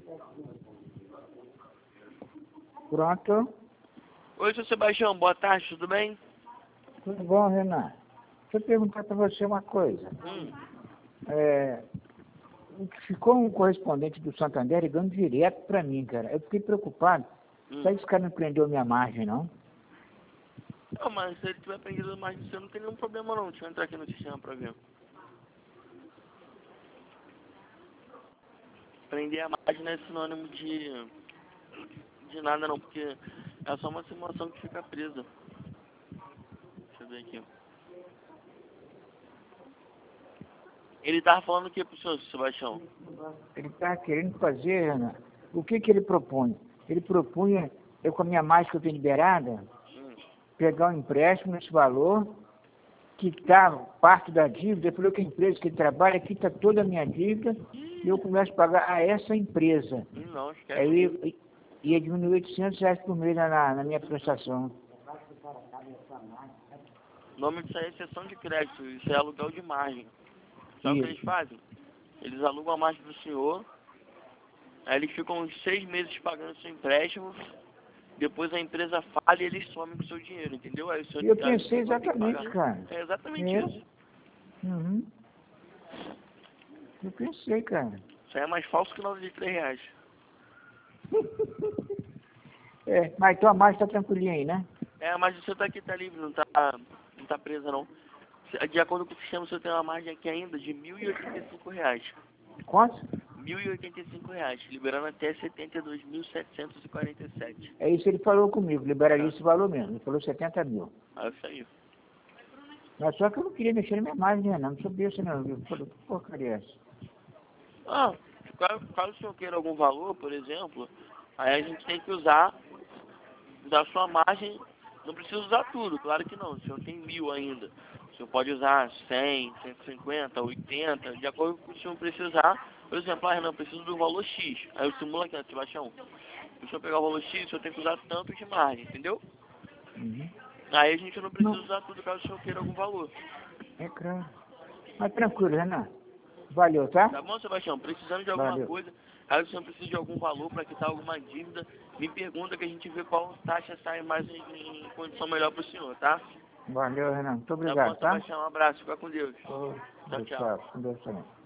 Pronto. Oi, seu Sebastião, boa tarde, tudo bem? Tudo bom, Renan? Deixa eu perguntar para você uma coisa. Ficou um correspondente do Santander ligando direto para mim, cara. Eu fiquei preocupado. Sabe que esse cara não prendeu minha margem, não? Não, mas se ele tiver prendido mais de você, não tem nenhum problema não. Deixa eu entrar aqui no sistema pra ver. Prender a margem não é sinônimo de nada não, porque é só uma simulação que fica presa. Deixa eu ver aqui. Ele tava falando o que pro senhor, Sebastião? Ele está querendo fazer, Renan. O que que ele propõe? Ele propunha, eu com a minha margem que eu tenho liberada, pegar um empréstimo nesse valor, quitar parte da dívida, ele falou que a empresa que ele trabalha quita toda a minha dívida e eu começo a pagar a essa empresa. Não, esquece. Aí ia diminuir R$800 por mês na minha prestação. O nome disso aí é exceção de crédito, isso é aluguel de margem. Sabe o que eles fazem? Eles alugam a margem do senhor, aí eles ficam uns 6 meses pagando seu empréstimo, depois a empresa falha e eles somem com o seu dinheiro, entendeu? Aí o senhor E eu pensei exatamente, cara. É exatamente isso. Uhum. Eu pensei, cara. Isso aí é mais falso que nota de R$3. Mas tua margem tá tranquilinha aí, né? Mas o senhor tá aqui, tá livre, não tá presa não. De acordo com o sistema, o senhor tem uma margem aqui ainda de R$1.085. Quanto? R$1.085, liberando até 72.747. É isso que ele falou comigo, liberaria esse valor mesmo. Ele falou 70 mil. É isso aí. Mas só que eu não queria mexer na minha margem, não. Não sabia isso, não. Eu falei, que porcaria é essa? Caso o senhor queira algum valor, por exemplo, aí a gente tem que usar da sua margem. Não precisa usar tudo, claro que não. O senhor tem 1.000 ainda. O senhor pode usar 100, 150, 80, de acordo com o que o senhor precisar. Por exemplo, Renan, eu preciso do valor X. Aí eu simulo aqui, Sebastião. Se o senhor pegar o valor X, o senhor tem que usar tanto de margem, entendeu? Uhum. Aí a gente não precisa usar tudo caso o senhor queira algum valor. É claro. Mas tranquilo, Renan. Valeu, tá? Tá bom, Sebastião? Precisando de alguma coisa, caso o senhor precise de algum valor para quitar alguma dívida, me pergunta que a gente vê qual taxa sai mais em condição melhor para o senhor, tá? Valeu, Renan. Muito obrigado, Tá bom, Sebastião? Um abraço. Fica com Deus. Tchau, Tchau, tchau. Com Deus também.